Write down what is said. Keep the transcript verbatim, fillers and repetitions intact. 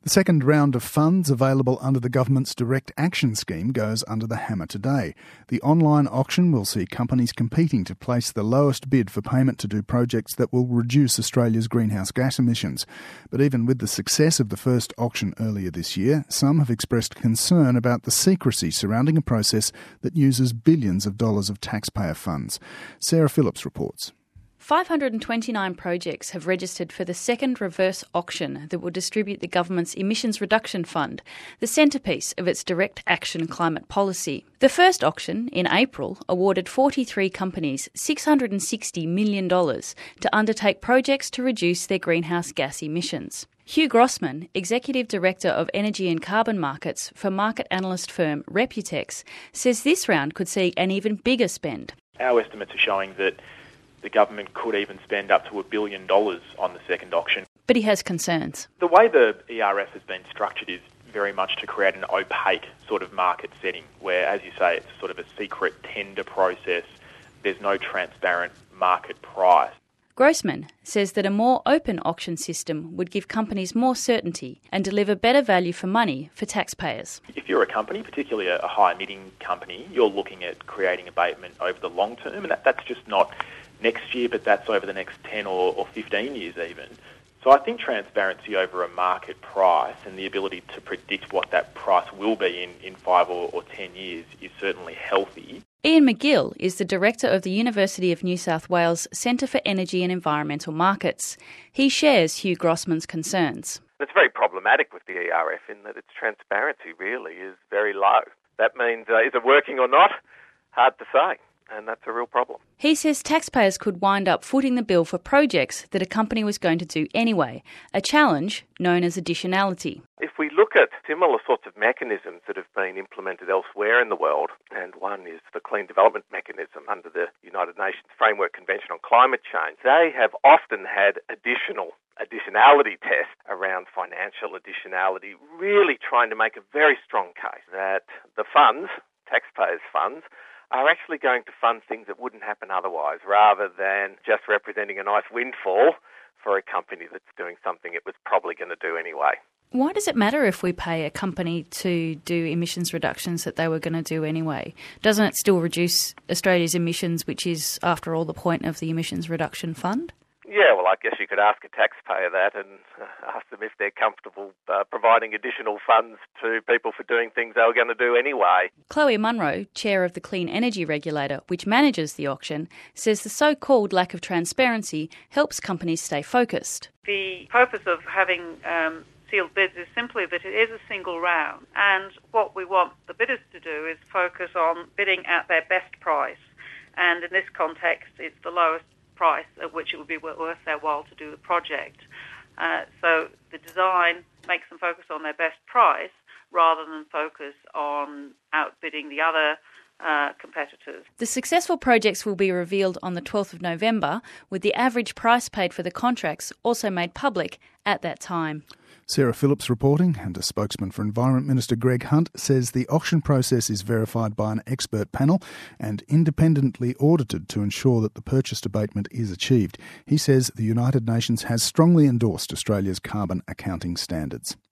The second round of funds available under the government's Direct Action Scheme goes under the hammer today. The online auction will see companies competing to place the lowest bid for payment to do projects that will reduce Australia's greenhouse gas emissions. But even with the success of the first auction earlier this year, some have expressed concern about the secrecy surrounding a process that uses billions of dollars of taxpayer funds. Sarah Phillips reports. five hundred twenty-nine projects have registered for the second reverse auction that will distribute the government's Emissions Reduction Fund, the centrepiece of its direct action climate policy. The first auction, in April, awarded forty-three companies six hundred sixty million dollars to undertake projects to reduce their greenhouse gas emissions. Hugh Grossman, Executive Director of Energy and Carbon Markets for market analyst firm Reputex, says this round could see an even bigger spend. Our estimates are showing that the government could even spend up to a billion dollars on the second auction. But he has concerns. The way the E R F has been structured is very much to create an opaque sort of market setting where, as you say, it's sort of a secret tender process. There's no transparent market price. Grossman says that a more open auction system would give companies more certainty and deliver better value for money for taxpayers. If you're a company, particularly a high-emitting company, you're looking at creating abatement over the long term, and that, that's just not next year, but that's over the next ten or, or fifteen years even. So I think transparency over a market price and the ability to predict what that price will be in, in five or, or ten years is certainly healthy. Ian McGill is the Director of the University of New South Wales Centre for Energy and Environmental Markets. He shares Hugh Grossman's concerns. It's very problematic with the E R F in that its transparency really is very low. That means, uh, is it working or not? Hard to say. And that's a real problem. He says taxpayers could wind up footing the bill for projects that a company was going to do anyway, a challenge known as additionality. If we look at similar sorts of mechanisms that have been implemented elsewhere in the world, and one is the Clean Development Mechanism under the United Nations Framework Convention on Climate Change, they have often had additional additionality tests around financial additionality, really trying to make a very strong case that the funds, taxpayers' funds, are actually going to fund things that wouldn't happen otherwise, rather than just representing a nice windfall for a company that's doing something it was probably going to do anyway. Why does it matter if we pay a company to do emissions reductions that they were going to do anyway? Doesn't it still reduce Australia's emissions, which is, after all, the point of the Emissions Reduction Fund? Yeah, well, I guess you could ask a taxpayer that and ask them if they're comfortable uh, providing additional funds to people for doing things they were going to do anyway. Chloe Munro, chair of the Clean Energy Regulator, which manages the auction, says the so-called lack of transparency helps companies stay focused. The purpose of having um, sealed bids is simply that it is a single round, and what we want the bidders to do is focus on bidding at their best price, and in this context it's the lowest price at which it would be worth their while to do the project. Uh, so the design makes them focus on their best price rather than focus on outbidding the other uh, competitors. The successful projects will be revealed on the twelfth of November, with the average price paid for the contracts also made public at that time. Sarah Phillips reporting, and a spokesman for Environment Minister Greg Hunt says the auction process is verified by an expert panel and independently audited to ensure that the purchased abatement is achieved. He says the United Nations has strongly endorsed Australia's carbon accounting standards.